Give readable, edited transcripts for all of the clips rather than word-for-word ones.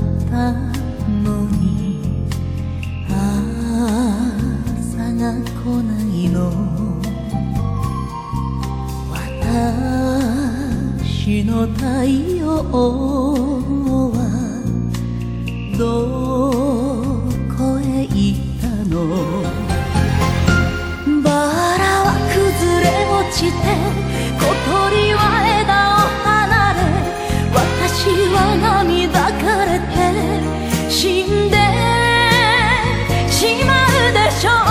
ったのに朝が来ないの。私の太陽はどこへ行ったの。バラは崩れ落ちて小鳥は枝を離れ、私は涙枯れて死んでしまうでしょう。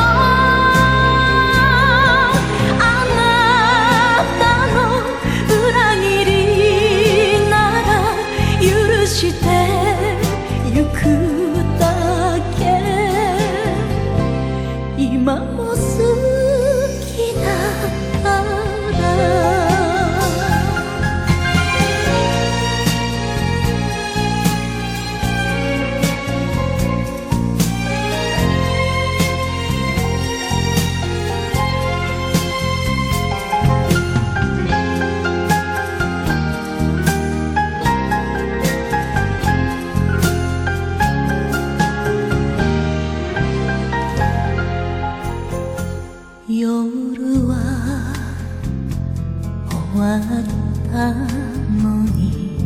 あなたの裏切りなら許してゆくだけ。今も好きだから夜は終わったのに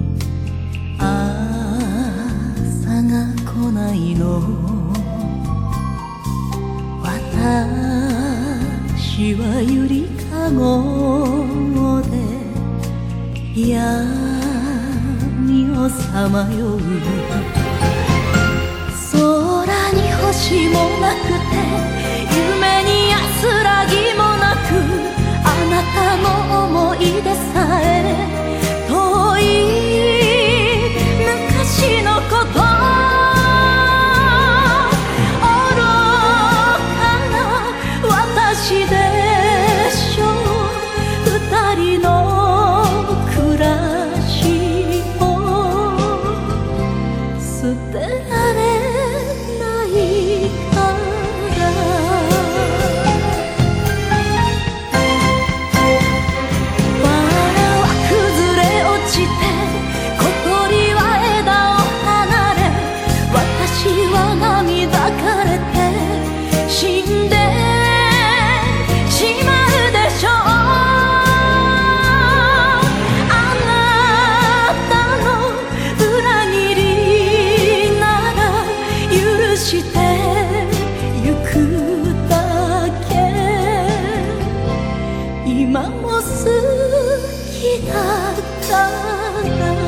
朝が来ないの。私はゆりかごで闇をさまよう。空に星もなくて夢に安らぎもなく、あなたの思い出さえ遠い昔のこと。愚かな私でしょう、二人の暮らしを捨てられないからバラは崩れ落ちて小鳥は枝を離れ、私は涙枯れて死んでしまうでしょう。あなたの裏切りなら許してゆくだけ。今も好きだから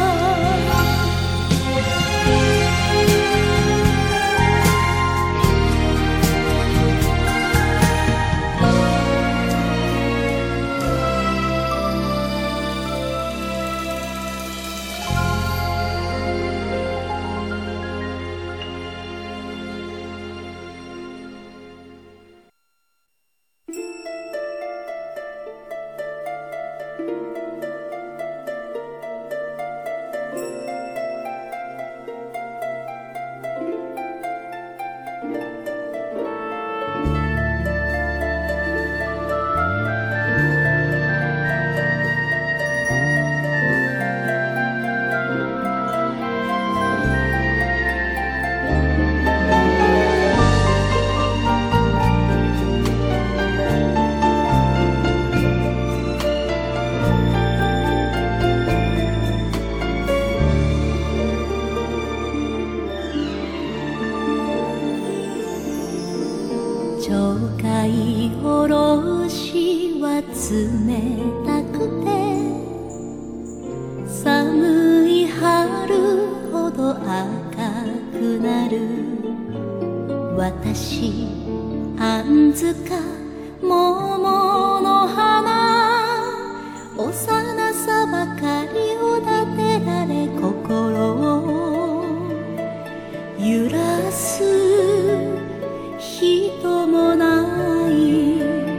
鳥海おろしは冷たくて寒い春ほど赤くなる。私杏塚桃の花、幼さばかりを立てられ心を揺らす人もない。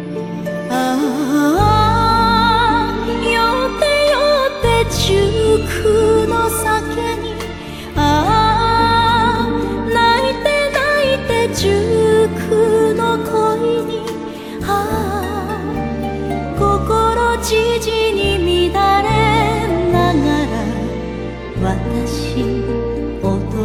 よってよって熟の酒に泣いて泣いて熟の恋に心じじに乱れながら私踊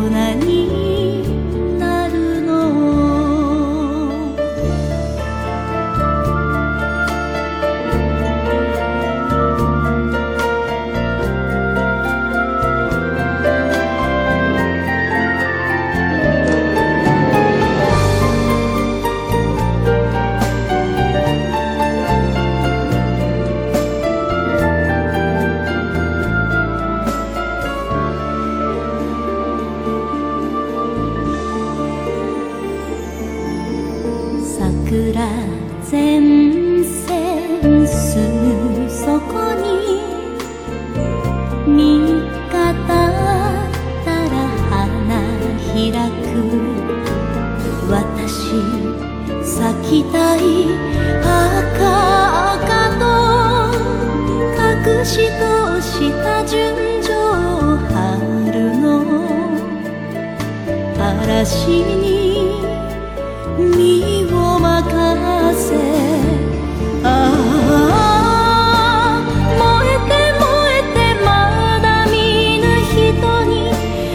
嵐に身を任せ、ああ燃えて燃えてまだ見ぬ人に、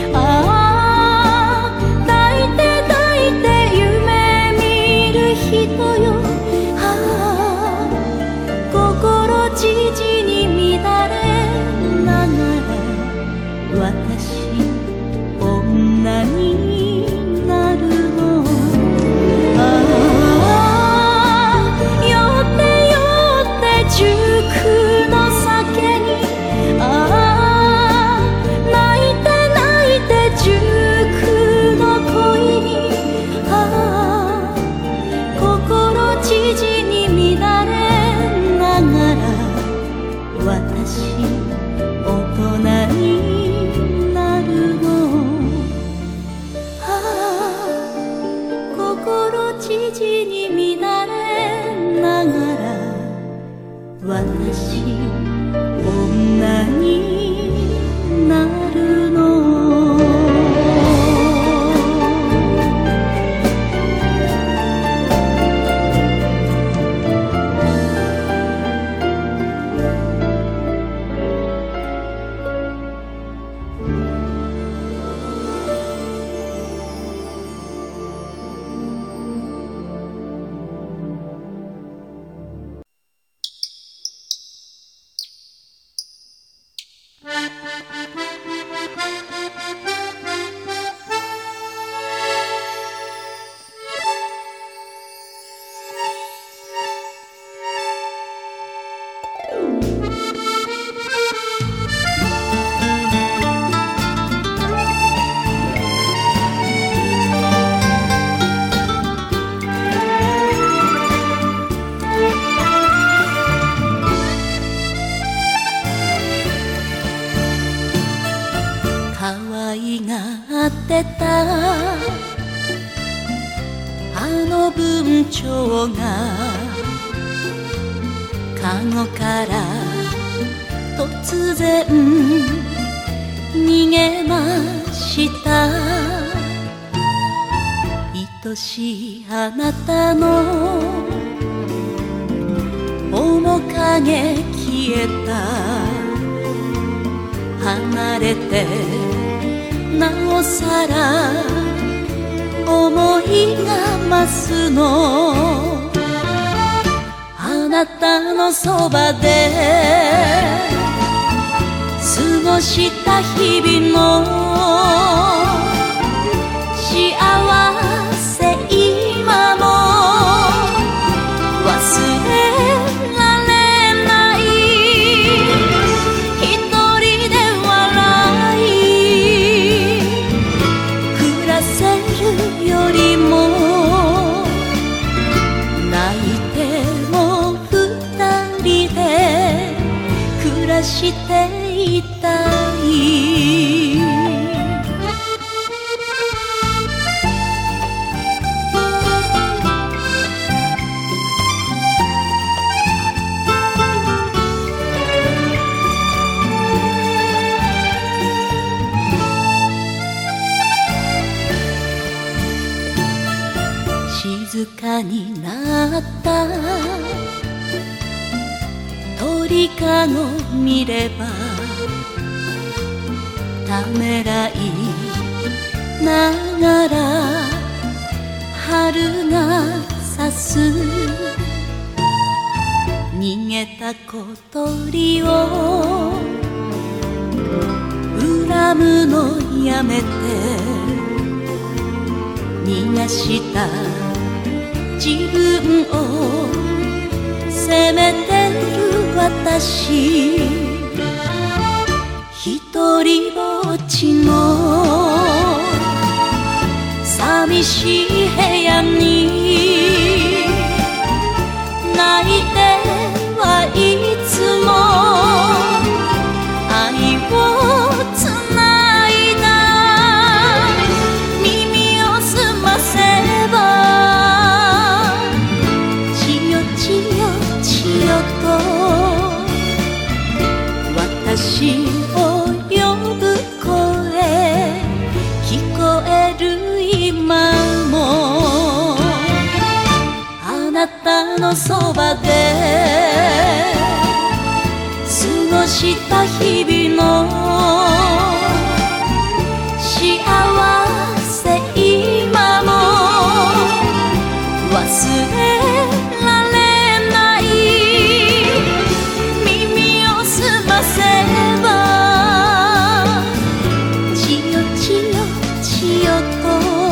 ああ抱いて抱いて夢見る人よ、ああ心じじに乱れながら私女になるの。熟の酒に、ああ泣いて泣いて熟の恋に、ああ心じじに乱れながら私大人になるの。ああ心じじに乱れながら私女になるの。可愛がってたあの文鳥がカゴから突然逃げました。愛しいあなたの面影消えた。離れてなおさら思いが増すの。あなたのそばで過ごした日々の幸せ今も忘れしていたい。静かになった鳥かご見ればためらいながら春がさす。逃げた小鳥を恨むのやめて、逃がした自分を責めてる私。一人ぼっちの寂しい部屋に泣いてはいつも愛をつないだ。耳を澄ませばちよちよちよと私を呼ぶ声聞こえるのそばで過ごした日々の幸せ今も忘れられない。耳を澄ませば千代千代千代と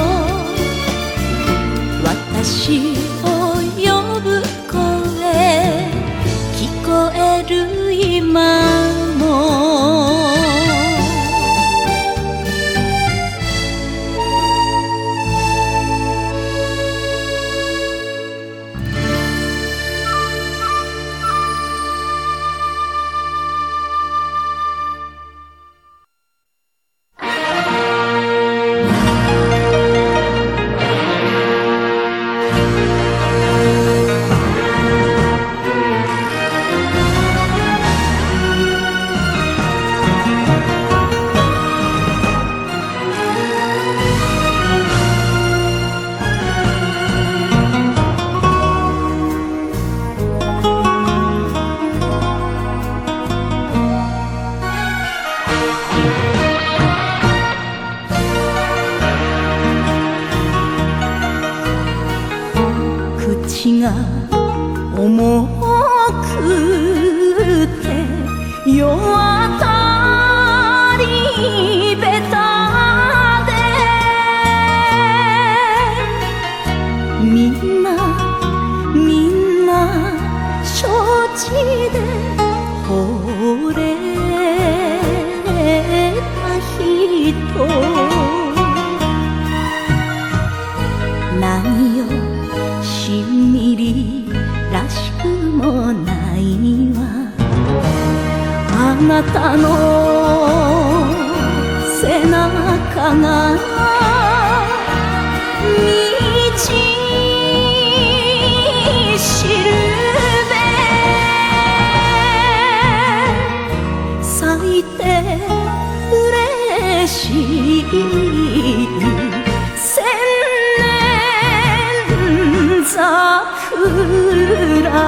私を呼ぶ声聞こえる今も。口が重くて世当たりべたでみんな承知で惚れた人何よしんみりらしくもないわ。あなたの背中が道しるべ咲いて嬉しい桜。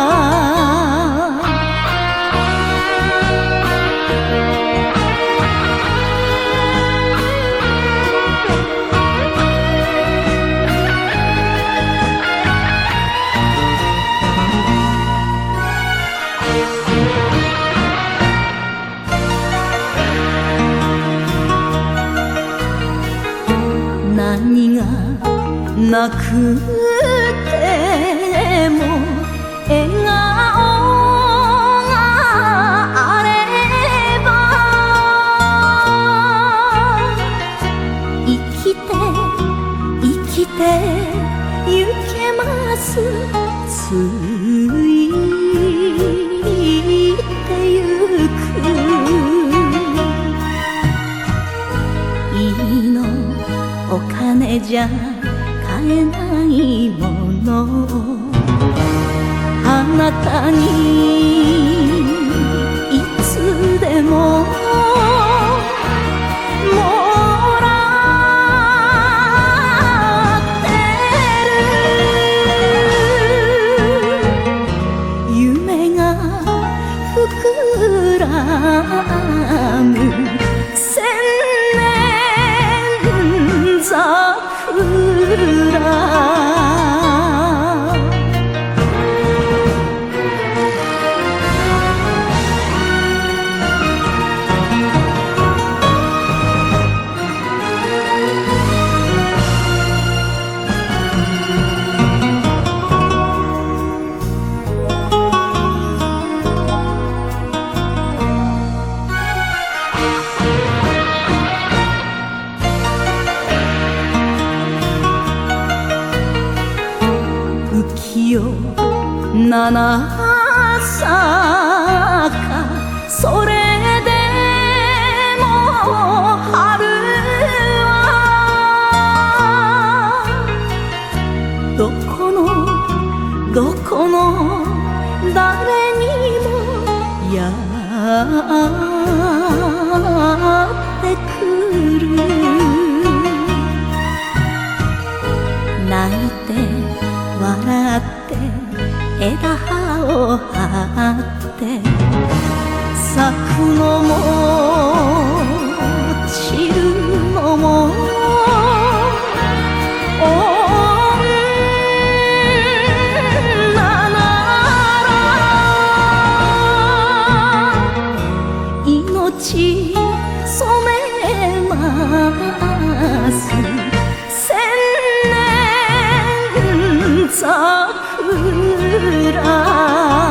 何がなくても笑顔があれば生きてゆけます。ついてゆくいいのお金じゃ買えないものあなたにいつでももらってる夢が膨らむ千年桜。浮世七坂それでも春はどこの誰にもやってくる泣いて笑って枝葉を張って咲くのも散るのも女なら命染めます千年桜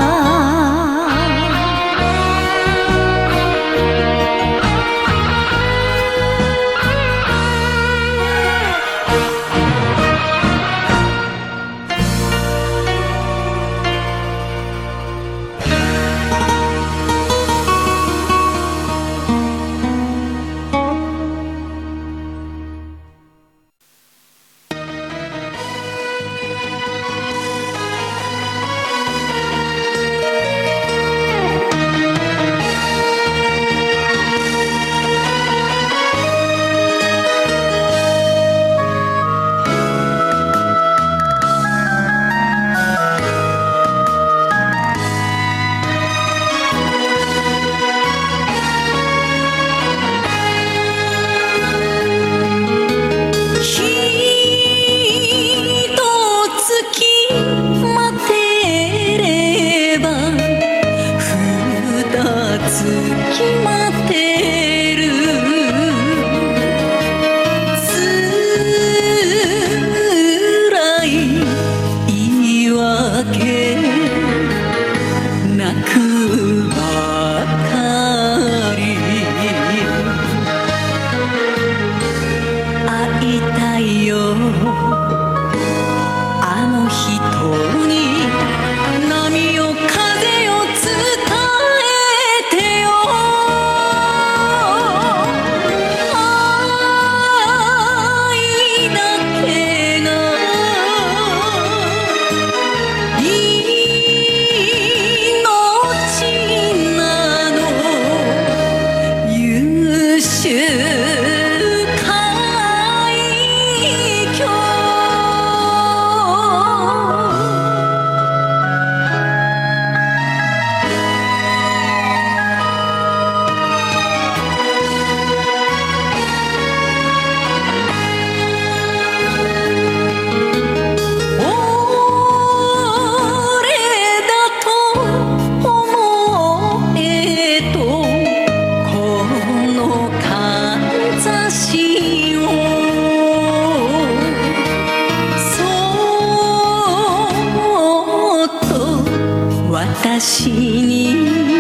私に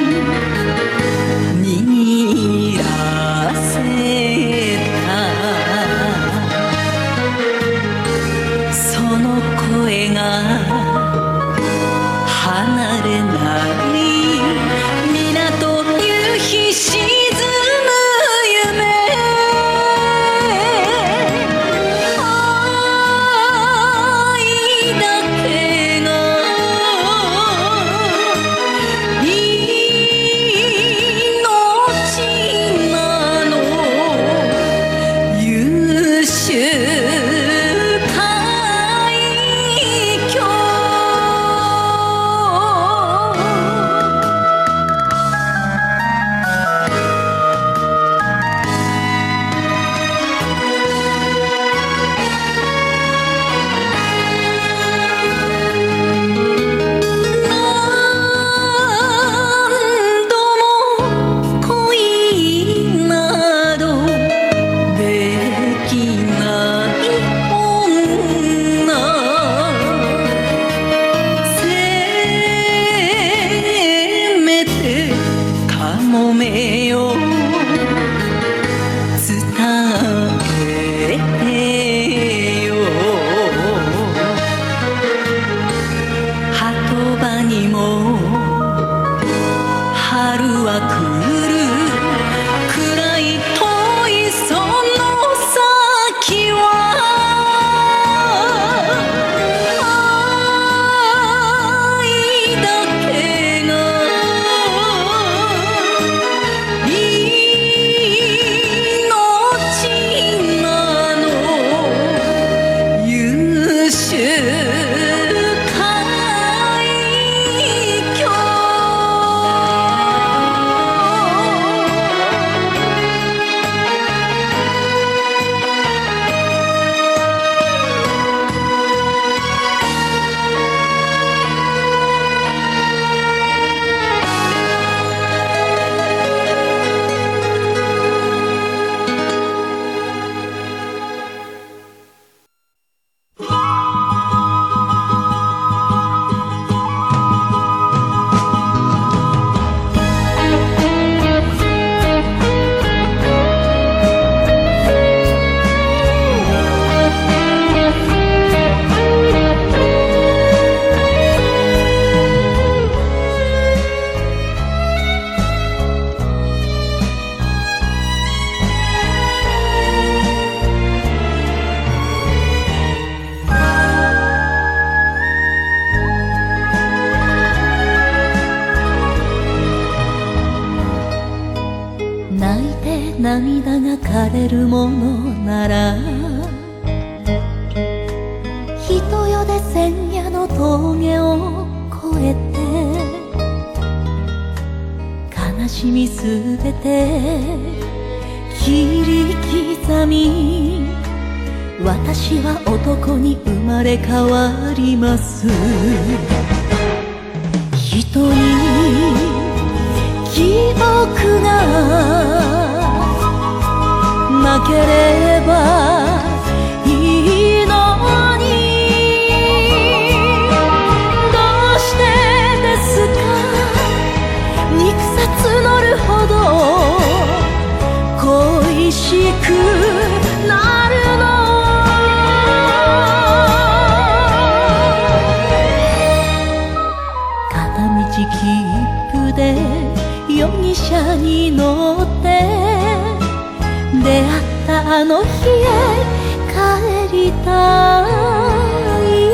握らせたその声が離れない港夕日沈む夢愛だけがられるものなら人よで千夜の峠を越えて悲しみすべて切り刻み私は男に生まれ変わります人に記憶がなければいいのにどうしてですか憎さ募るほど恋しくなるの切符で容疑者に乗って出会ったあの日へ帰りたい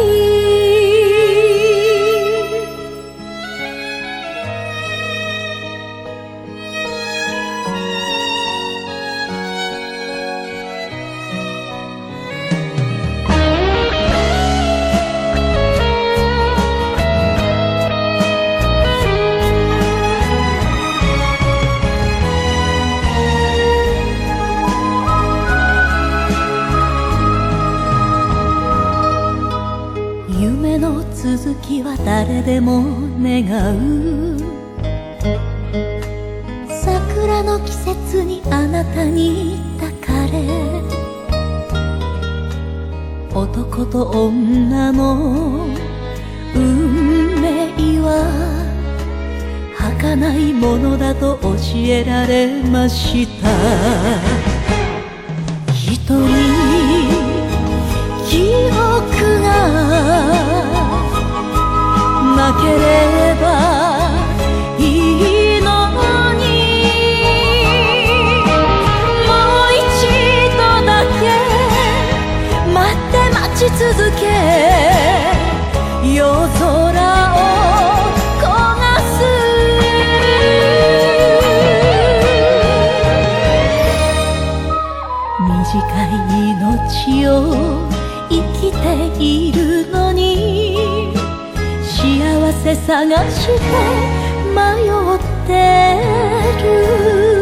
夢の続きは誰でも願う桜の季節にあなたに抱かれ男と女の運命は儚いものだと教えられました人に記憶がなければいいのにもう一度だけ待ち続け夜空を焦がす短い命を生きているのに幸せ探して迷ってる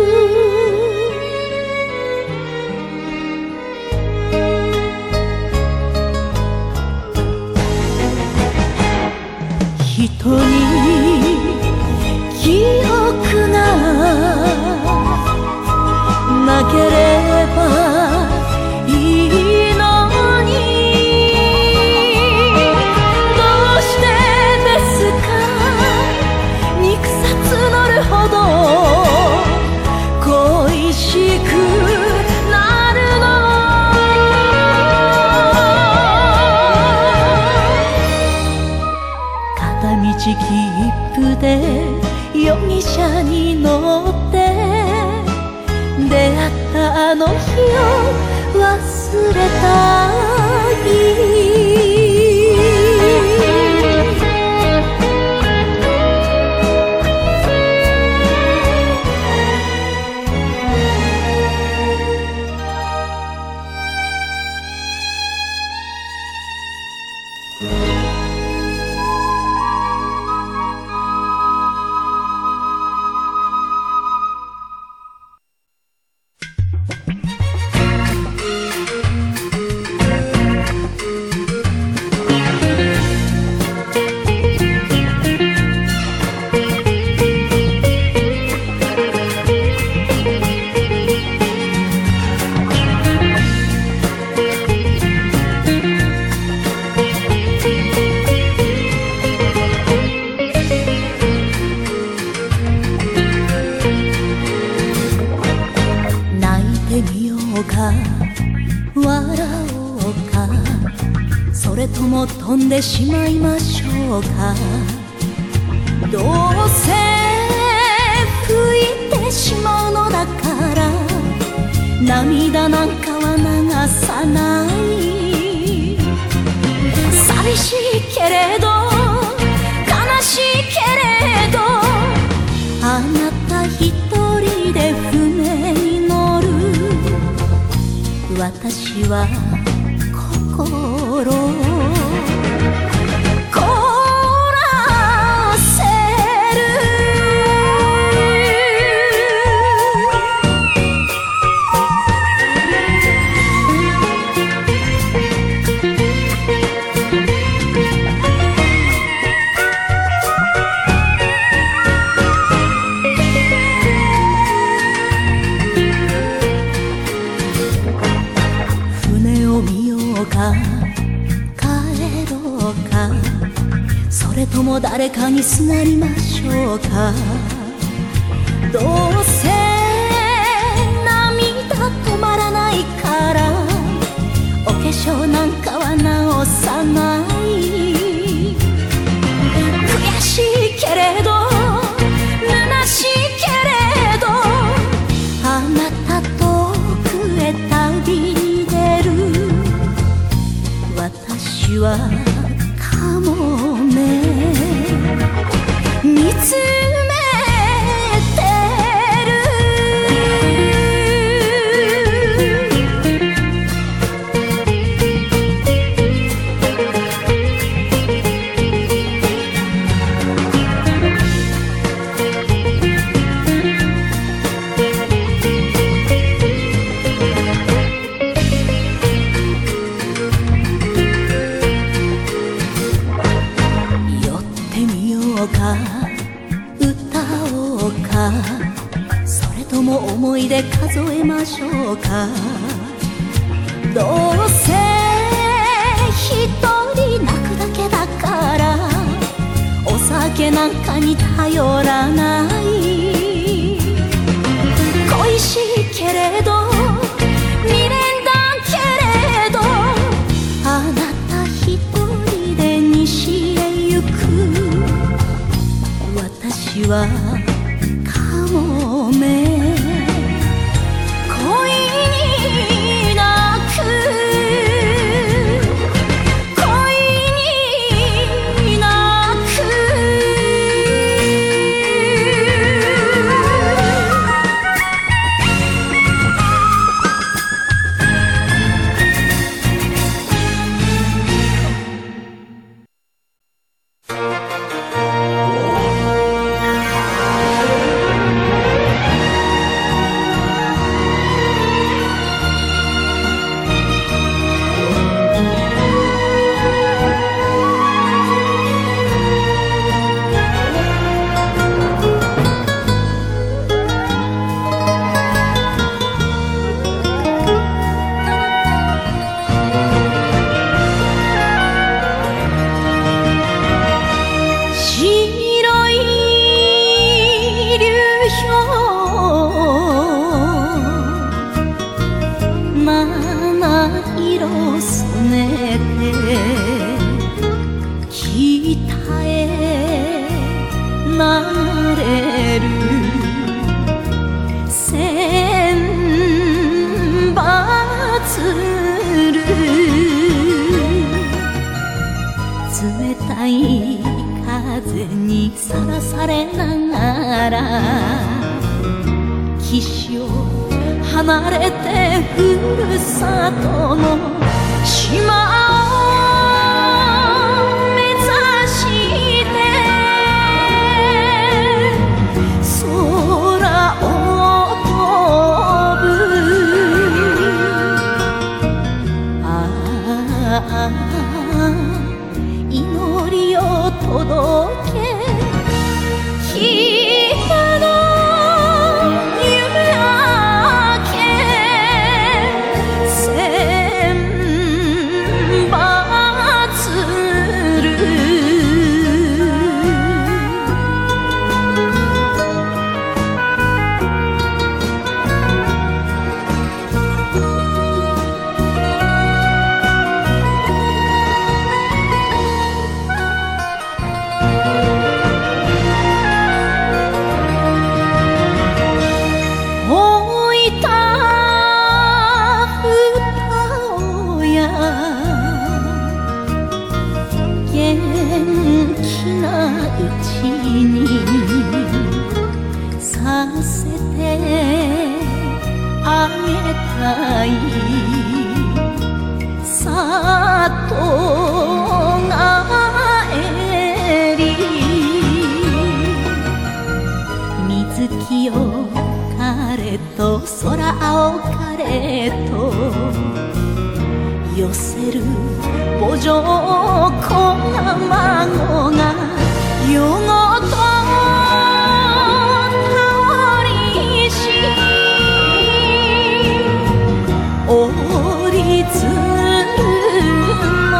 人に記憶がなければいいのにどうしてですか憎さ募るほど恋しくなるの片道切符で容疑者に乗って出会ったあの日を忘れたい飛んでしまいましょうかどうせ吹いてしまうのだから涙なんかは流さない寂しいけれど悲しいけれどあなた一人で船に乗る私は心凍らせ帰ろうか、それとも誰かにすがりましょうか。どうせ涙止まらないから、お化粧なんかは直さない。悔しいけれど虚しいけれど、あなた遠くへ旅に出る。私はかもめ見つめてる。歌おうか、それとも思い出数えましょうか。どうせ一人泣くだけだから、お酒なんかに頼らない。恋しいけれど未練だけれど、あなた一人で西へ行く。私はかもめ恋に泣く、恋に泣く。冷たい風にさらされながら、岸を離れてふるさとの島を目指して空を飛ぶ。ああ祈りを届け、平の夢明け、千羽鶴。 と空青かれと寄せる墓場小卵が夜ごと倒りし折り鶴の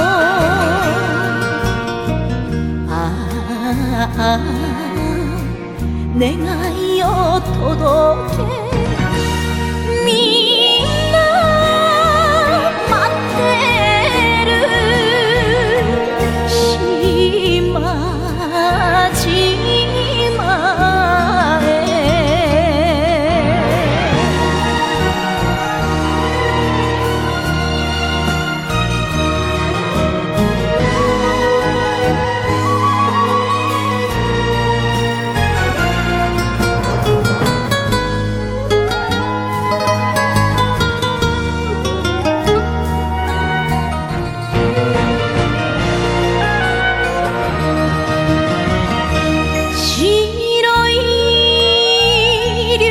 願いを届けみんな待ってる島々へ白い流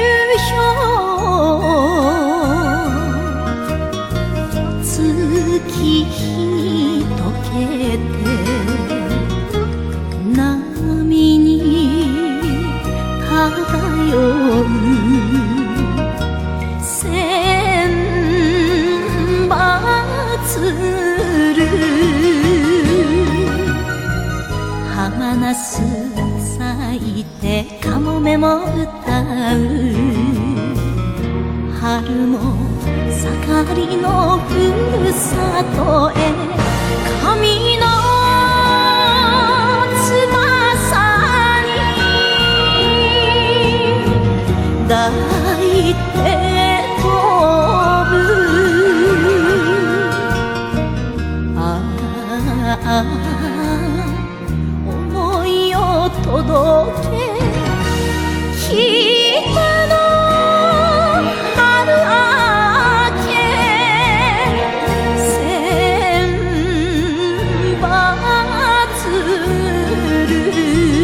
氷月日溶けて波に漂う千羽鶴浜那須咲いてカモメも歌う春も盛りのふるさとへ神の翼に抱いて飛ぶ思いを届け北の春明け千羽鶴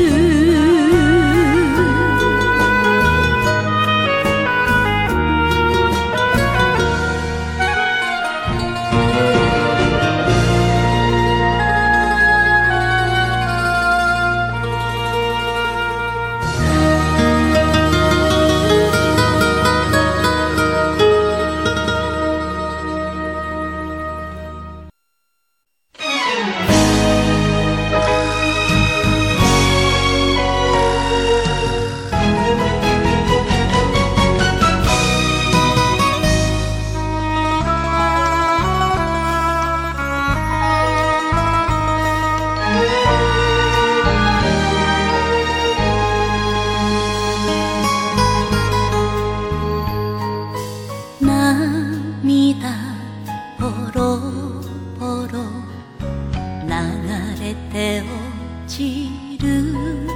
涙ポロポロ流れて落ちる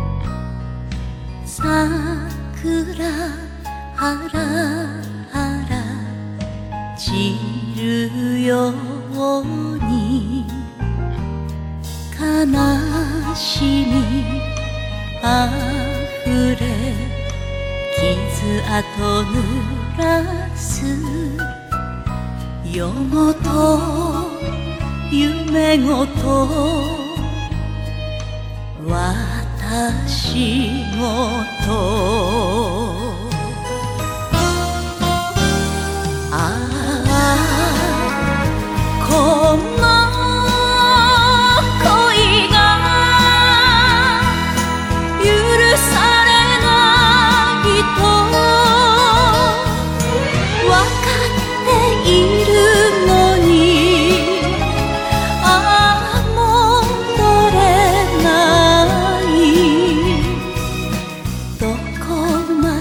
桜ハラハラ散るように悲しみあふれ傷跡濡らす夜ごと夢ごと私ごとこの恋が許されないと分かっているのに戻れないどこま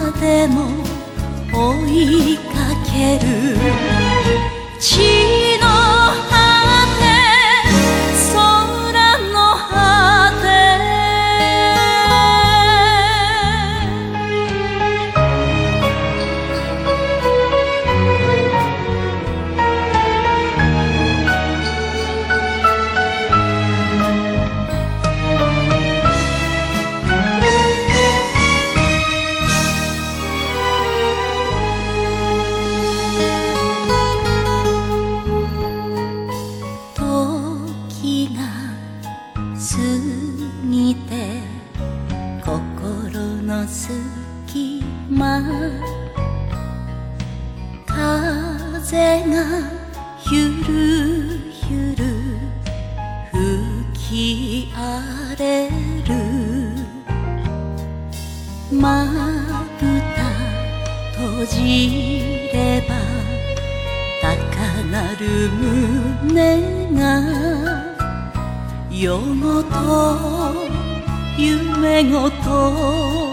ゆるゆる吹き荒れるまぶた閉じれば高鳴る胸が夜ごと夢ごと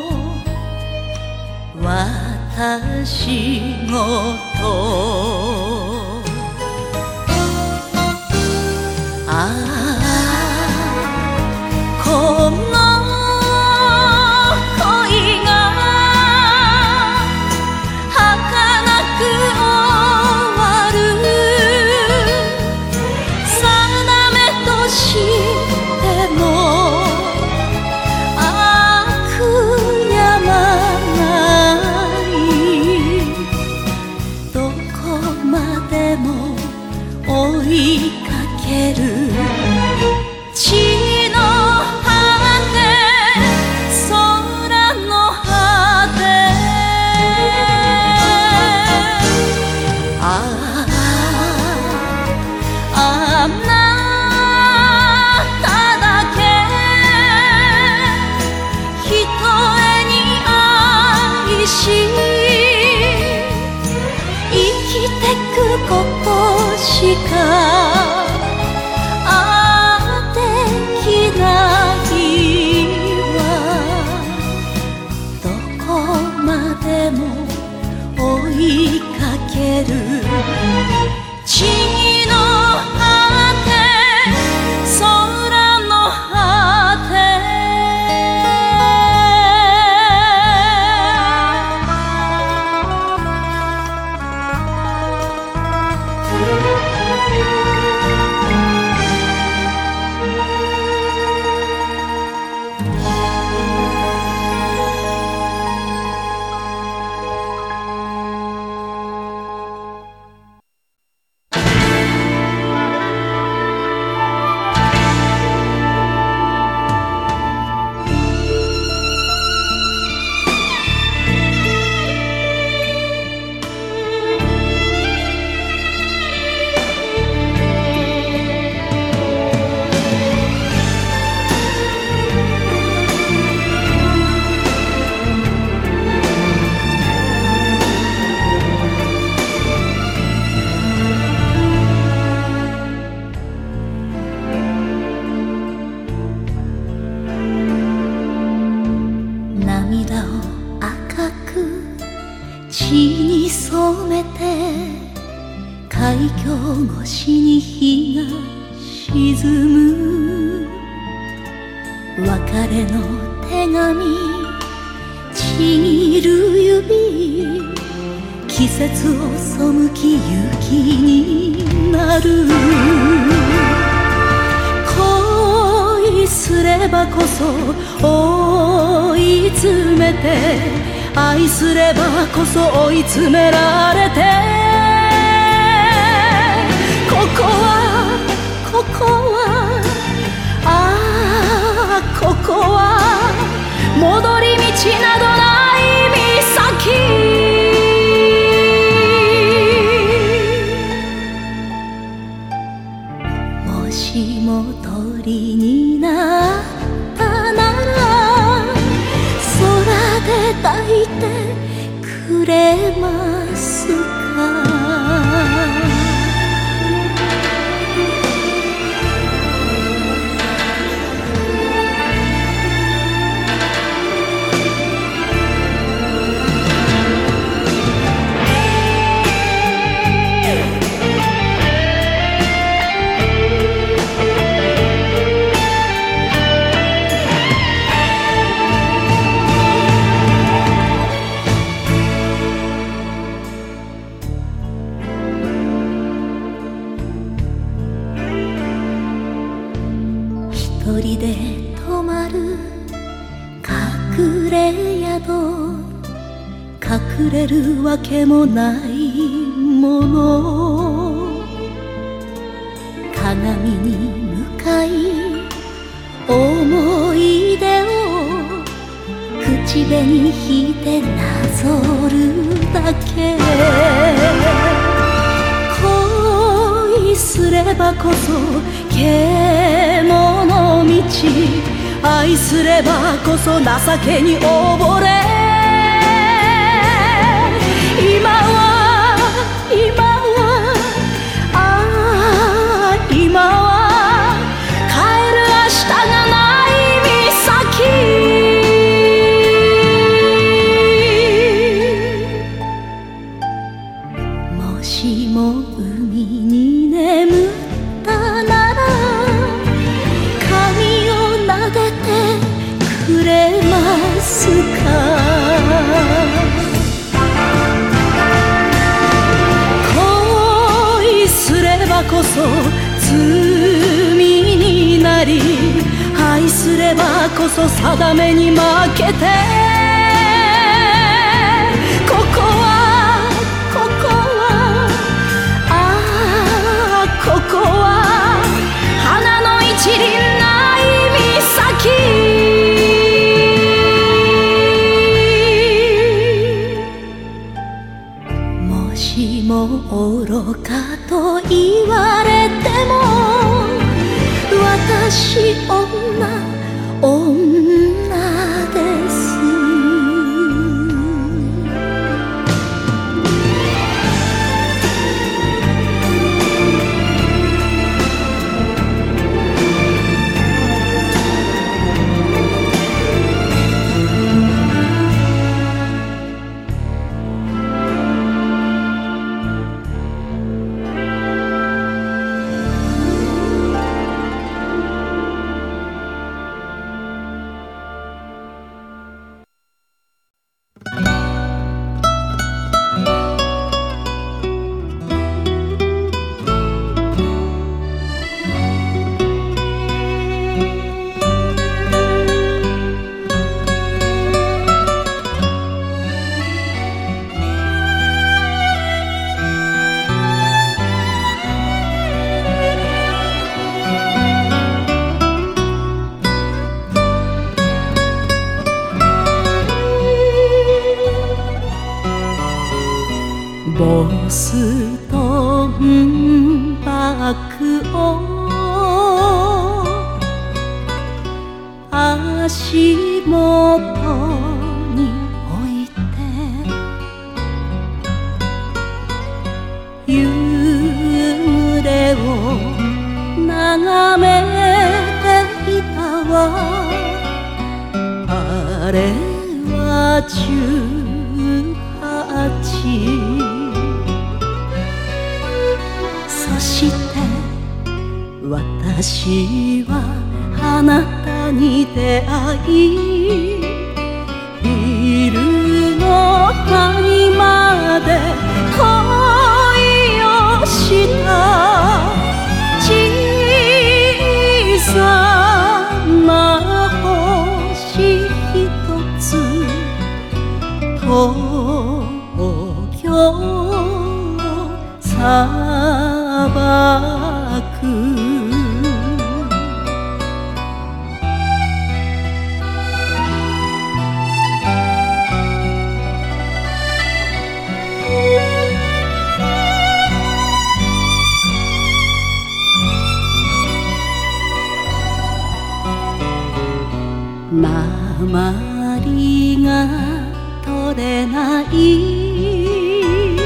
私ごとああこの恋が儚く終わる定めとしても悔やまないどこまでも追いかける地の果て空の果てあなただけひとえに愛し生きてくことしかできないわどこまでも追いかける地の果て空の果て涙を赤く血に染めて海峡越しに日が沈む別れの手紙ちぎる指季節を背き雪になる恋すればこそ追い詰めて愛すればこそ追い詰められてここはここは戻り道などない岬もしも鳥になったなら空で抱いてくれますか一人で泊まる隠れ宿隠れるわけもないもの鏡に向かい思い出を口紅引いてなぞるだければこそ獣道、愛すればこそ情けに溺れ、今は今は帰る明日がない岬、もしも海に眠ったなら髪を撫でてくれますか。恋すればこそ罪になり、愛すればこそ定めに負けて、ここは花の一輪ない岬、もしも愚かと言われても私女です。ボストンバッグを足元に置いて夕暮れを眺めていたわ。あれは18、そして私はあなたに出会い、ビルの谷まで恋をした。小さな星ひとつ、東京砂漠、鉛が取れない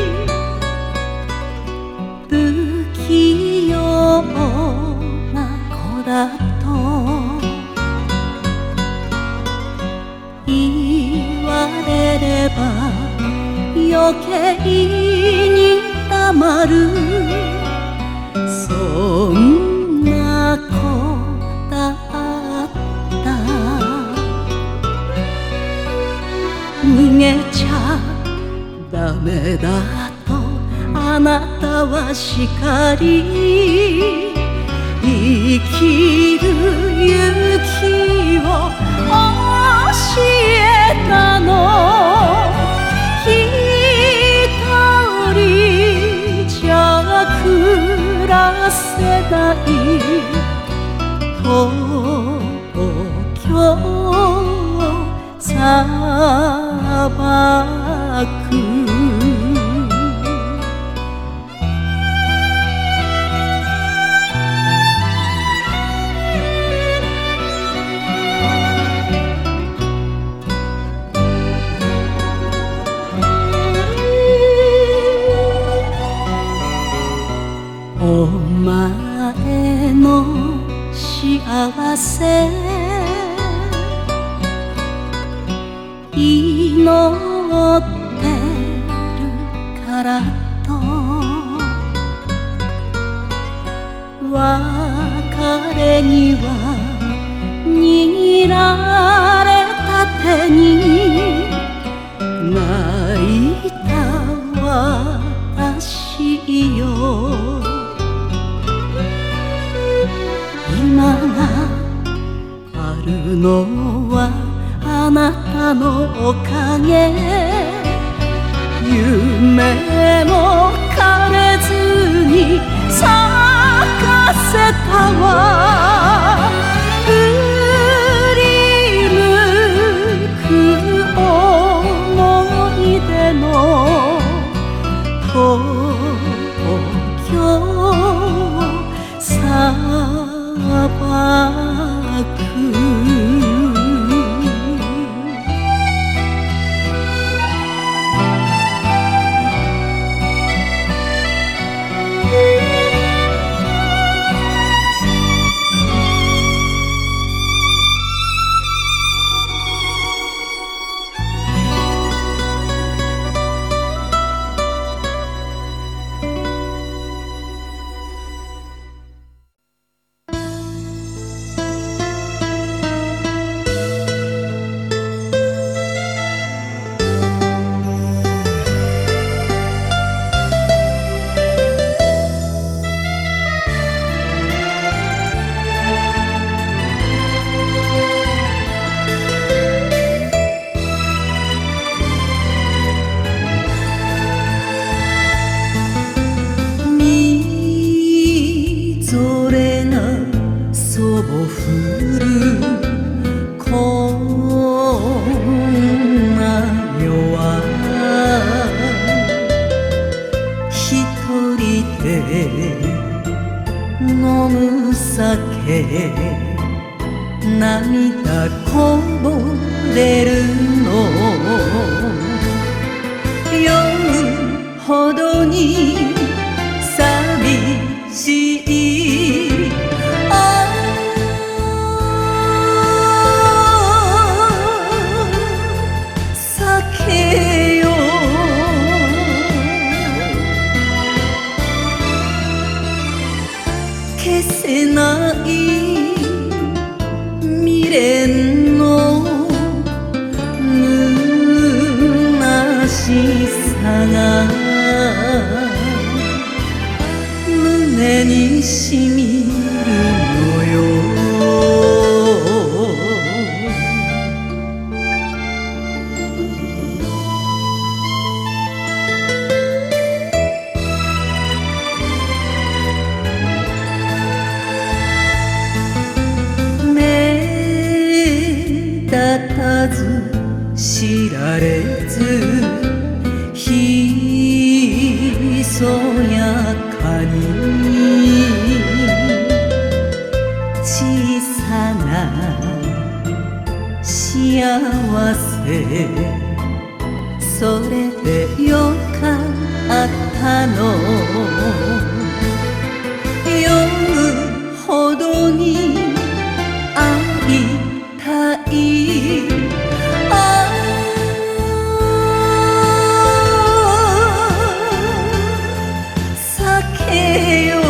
不器用な子だと言われれば余計に黙る。そんな子だった。逃げちゃダメだとあなたは叱り、生きる勇気を教えたの。一人じゃ暮らせない東京砂漠。 前の幸せ祈ってるからと別れには握られた手に泣いた私よ今があるのはあなたのおかげ夢も枯れずに咲かせたわ振り向く思い出の東京砂漠涙こぼれるの夜ほどに寂しい酒よ消せない未練の虚しさが胸にしみるのよ立たず知られずひそやかに小さな幸せそれでよかったの夜ほどに会いたい酒よ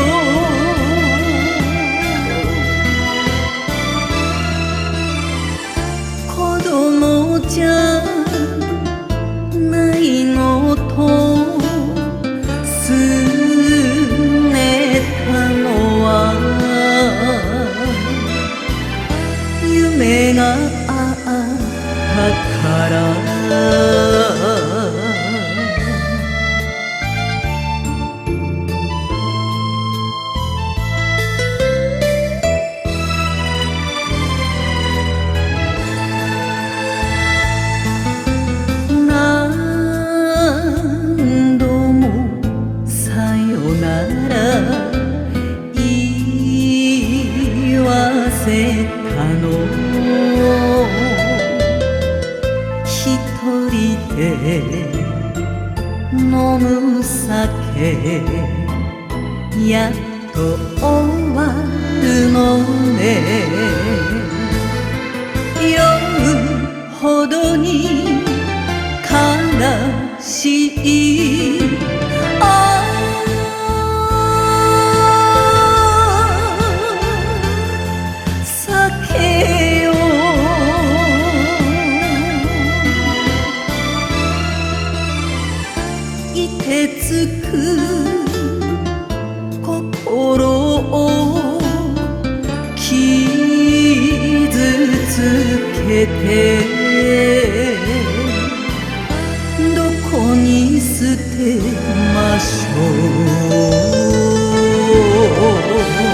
子供じゃないのとすねたのは夢があったから何度もさよなら言わせたの一人で飲む酒やっとわるのね酔うほどに悲しい酒よ凍てつく心を傷つけてどこに捨てましょう